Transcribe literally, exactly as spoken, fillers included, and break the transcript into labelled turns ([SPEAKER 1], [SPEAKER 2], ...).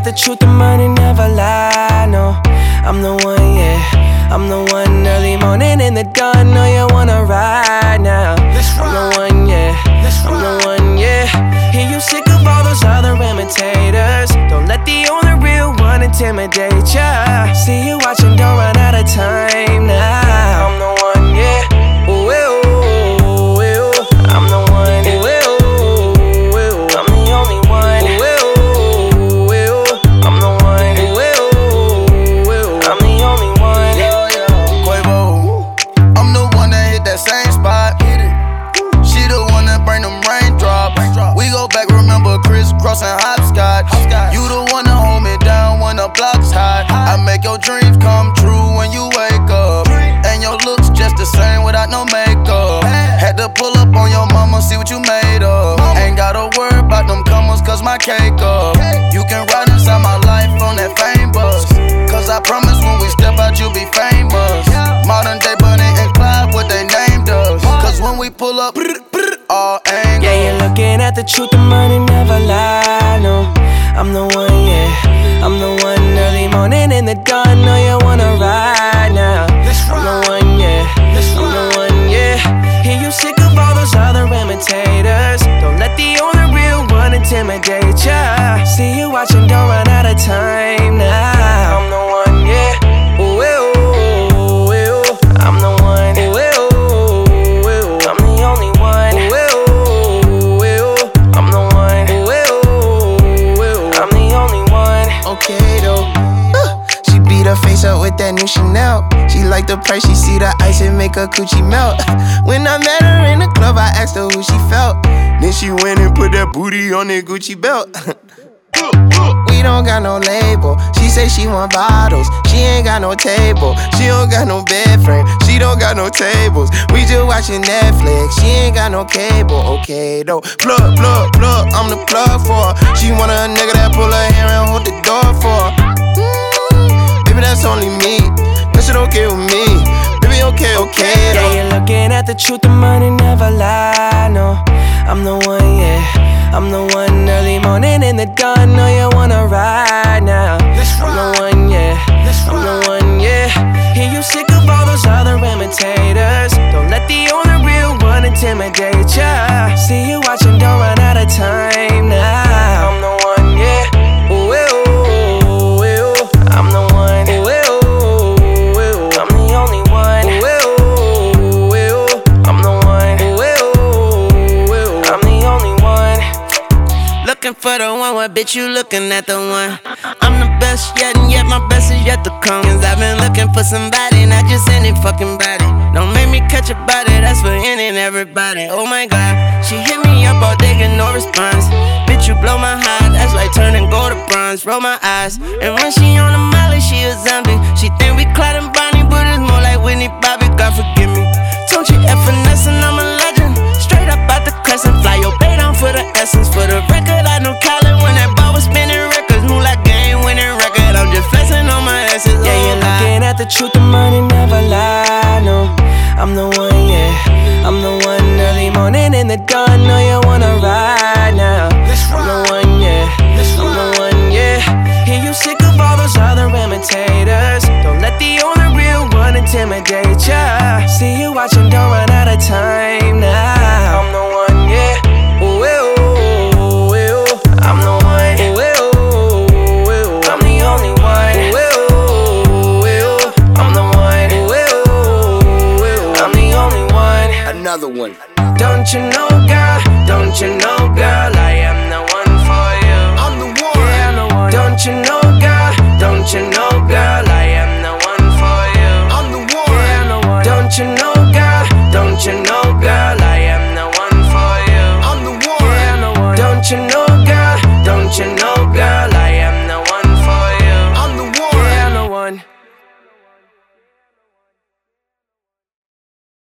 [SPEAKER 1] the truth, the money never lie, no. I'm the one, yeah, I'm the one. Early morning in the dawn, know you wanna ride now. I'm the one, yeah, I'm the one, yeah. Hear you sick of all those other imitators. Don't let the only real one intimidate ya. See you watching, don't run out of time now. I'm the one, yeah, ooh, ooh, ooh, ooh. I'm the one, ooh, ooh, ooh. I'm the only one, ooh, ooh, ooh. I'm the one, ooh, ooh, ooh. I'm the only one, yeah, yeah.
[SPEAKER 2] Quavo, I'm the one that hit that same spot. She the one that bring them raindrops. We go back, remember crisscross and hopscotch. You the one that hold me down when the block's hot. I make your dreams come true when you wake up. And your looks just the same without no makeup. Had to pull up on your mama, see what you made of. Ain't gotta worry about them comers, cause my cake up. You can ride inside my life on that fame bus. Cause I promise when we step out, you'll be famous. Modern day Bonnie and Clyde, what they named us. Cause when we pull up, all angles.
[SPEAKER 1] Yeah, you're looking at the truth, the money never lie, no. I'm the one, yeah, I'm the one. Early morning in the dawn, know you wanna ride now. I'm the one, yeah, I'm the one, yeah. Hear you sick of all those other imitators. Don't let the only real one intimidate ya. See you watching, don't run out of time now. I'm the one, yeah, ooh, ooh, ooh, ooh. I'm the one, ooh, ooh, ooh. I'm the only one, ooh, ooh, ooh. I'm the one, ooh, ooh, ooh. I'm the only one.
[SPEAKER 3] Okay though, uh, she beat her face up with that new Chanel. She like the price, she see the ice and make her coochie melt. When I met her in the club, I asked her who she felt. Then she went and put that booty on that Gucci belt. We don't got no label. She say she want bottles. She ain't got no table. She don't got no bed frame. She don't got no tables. We just watching Netflix. She ain't got no cable. Okay though. Plug, plug, plug. I'm the plug for her. She want a nigga that pull her hair and hold the door for her. Mm, baby, that's only me. That shit okay with me. Baby, okay, okay though.
[SPEAKER 1] Yeah, you're looking at the truth, the money never lie, no. I'm the one, yeah, I'm the one. Early morning in the dawn, know you wanna ride now. I'm the one, yeah, I'm the one, yeah. Hear you sick of all those other imitators. Don't let the only real one intimidate ya. See you watching, don't run out of time now. I'm the one, yeah, ooh, ooh, ooh. I'm the one, ooh, ooh, ooh. I'm the only one, ooh, ooh, ooh. I'm the one, ooh, ooh, ooh. I'm the only one.
[SPEAKER 4] Looking for the one, what bitch you looking at the one? I'm the best yet, and yet my best is yet to come. Cause I've been looking for somebody, not just any fucking body. Don't make me catch a body, that's for any and everybody. Oh my god, she hit me up all day, get no response. Bitch, you blow my heart, that's like turning gold to bronze. Roll my eyes, and when she on the molly, she a zombie. She think we Clyde and Bonnie, but it's more like Whitney Bobby, God forgive me. Don't you F finesse and I'm a legend. Straight up out the crescent, fly your bait down for the essence. For the record, I know Colin when that ball was spinning records. Move like game winning record, I'm just flexing on my essence.
[SPEAKER 1] Yeah, you're looking at the truth, the money never lie, no. I'm the one, yeah, I'm the one. Early morning in the dawn, know you wanna ride now.